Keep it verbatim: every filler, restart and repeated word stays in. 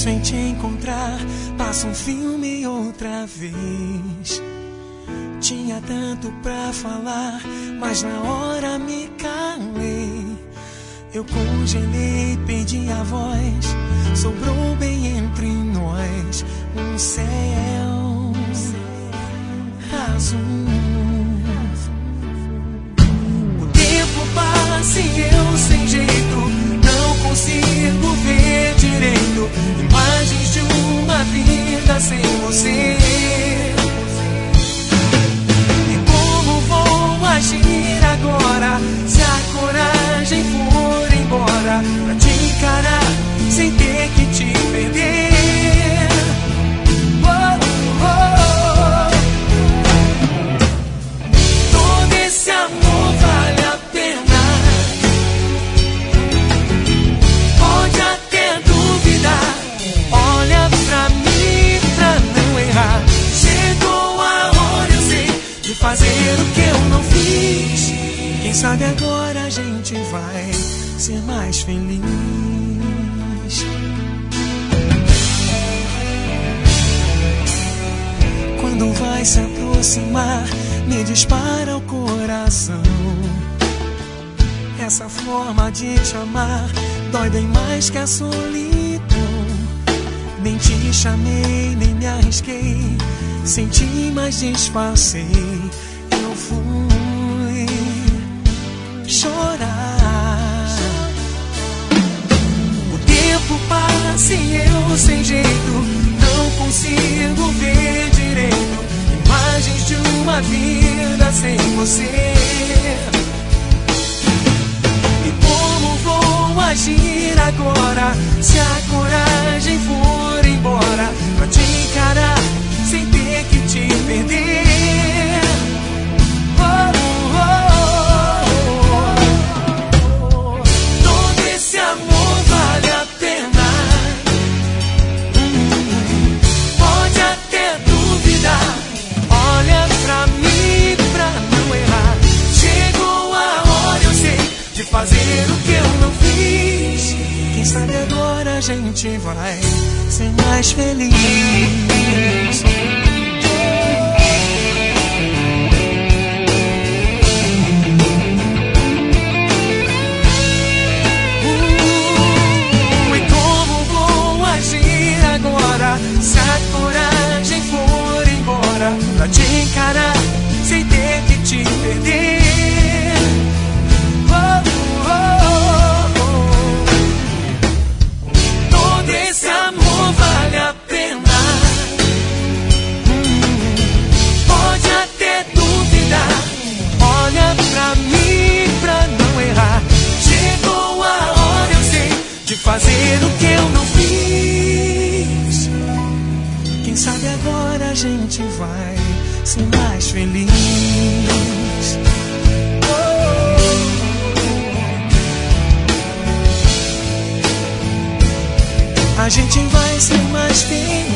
penso em te encontrar, passa um filme outra vez. Tinha tanto pra falar, mas na hora me calei. Eu congelei, perdi a voz, sobrou bem entre nós um céu azul. O tempo passa e eu sem jeito, não consigo ver direito imagens de uma vida sem você. E como vou agir agora, se a coragem for embora, pra te encarar sem ter que te perder? Oh, oh, oh. Todo esse amor vale a pena. Pode até duvidar, olha pra mim pra não errar. Chegou a hora, eu sei, de fazer o que eu não fiz. Quem sabe agora a gente vai ser mais feliz. Quando vai se aproximar, me dispara o coração. Essa forma de te amar dói bem mais que a solidão. Nem te chamei, nem me arrisquei, senti, mas disfarcei. Eu fui chorar. O tempo passa e eu sem jeito, não consigo ver direito imagens de uma vida sem você. E como vou agir agora, se a coragem for embora, pra te encarar sem ter que te perder? Oh, oh, oh. Todo esse amor vale a pena. Hum, pode até duvidar, olha pra mim pra não errar. Chegou a hora, eu sei, de fazer o que eu não fiz. Quem sabe agora a gente vai ser mais feliz. Uh, e como vou agir agora, se a coragem for embora, pra te encarar sem ter que te perder? Oh, oh, oh. Todo esse amor vale a pena. Hum, pode até duvidar, olha pra mim pra não errar. Chegou a hora, eu sei, de fazer o que eu não fiz. Quem sabe agora a gente vai ser mais feliz. A gente vai ser mais feliz.